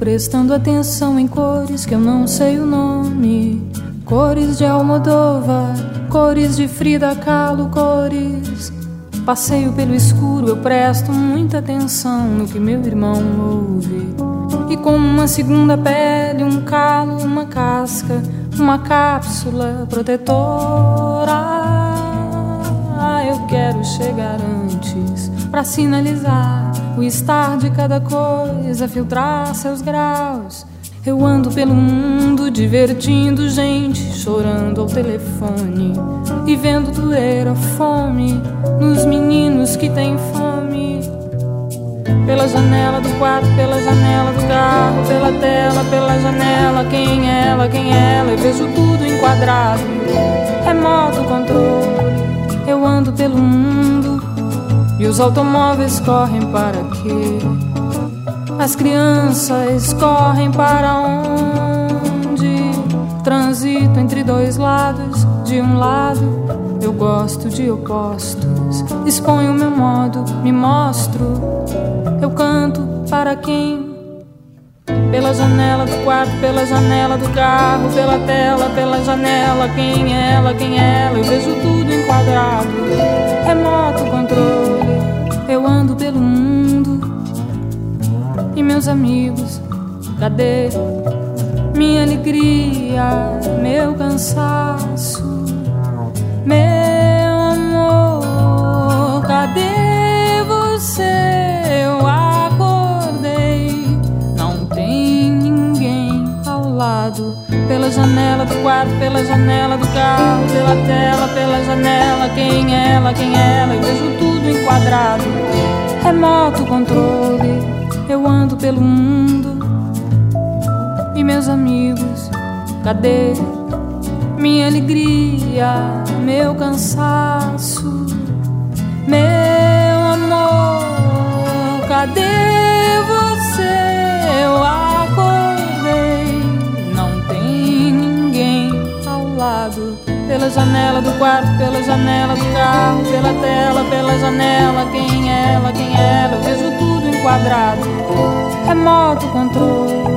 prestando atenção em cores que eu não sei o nome. Cores de Almodóvar, cores de Frida Kahlo, cores. Passeio pelo escuro, eu presto muita atenção no que meu irmão ouve. E como uma segunda pele, um calo, uma casca, uma cápsula protetora, eu quero chegar antes pra sinalizar o estar de cada coisa, filtrar seus graus. Eu ando pelo mundo divertindo gente, chorando ao telefone e vendo doer a fome nos meninos que têm fome. Pela janela do quarto, pela janela do carro, pela tela, pela janela, quem é ela, quem é ela? Eu vejo tudo enquadrado, remoto controle. Eu ando pelo mundo e os automóveis correm para quê? As crianças correm para onde? Transito entre dois lados. De um lado eu gosto de opostos, exponho meu modo, me mostro. Eu canto para quem? Pela janela do quarto, pela janela do carro, pela tela, pela janela, quem é ela, quem é ela? Eu vejo tudo enquadrado, remoto controle. Eu ando pelo mundo e meus amigos, cadê minha alegria, meu cansaço, meu amor, cadê você? Eu acordei, não tem ninguém ao lado. Pela janela do quarto, pela janela do carro, pela tela, pela janela, quem é ela, quem é ela? Eu vejo tudo enquadrado, remoto controle. Eu ando pelo mundo e meus amigos, cadê minha alegria, meu cansaço, meu amor, cadê você? Eu acordei, não tem ninguém ao lado. Pela janela do quarto, pela janela do carro, pela tela, pela janela, quem é ela, quem é ela? Eu vejo tudo enquadrado, remoto controle.